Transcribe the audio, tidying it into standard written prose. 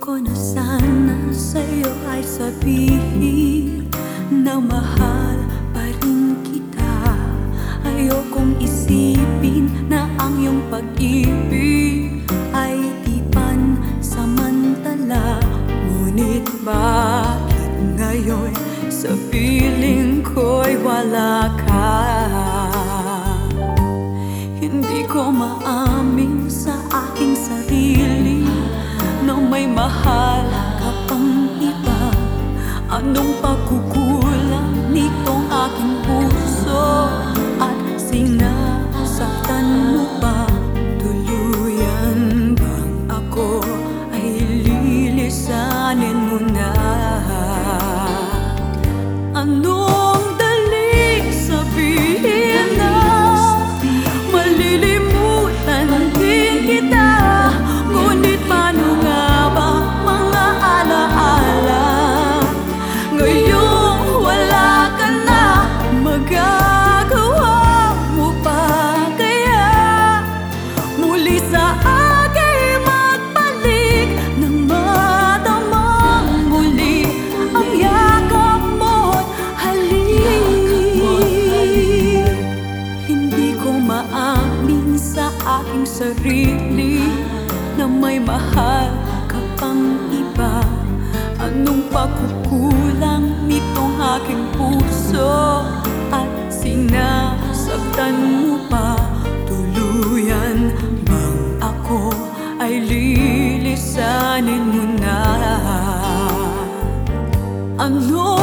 Ayoko na sana sa'yo ay sabihin na mahal pa rin kita. Ayokong isipin na ang iyong pag-ibig ay di pansamantala. Ngunit bakit ngayon sa piling ko'y wala ka? Hindi ko maamin sa aking sarili na may mahal ka pang iba. Anong pagkukulang nitong aking puso? At sinasaktan mo ba tuluyan? Bang ako ay lilisanin mo na? Anong daling sabihin na malilimutan din kita? Ngunit paano nga ba mga alaala? Ngayong wala ka na, magagawa mo pa kaya muli sa akin magbalik nang madamang muli ang yakap mo't halik? Hindi ko maamin sa aking sarili na may mahal ka pang iba. Anong pagkukulang nitong aking puso? At sinasaktan mo pa tuluyan? Bang ako ay lilisanin mo na? Ano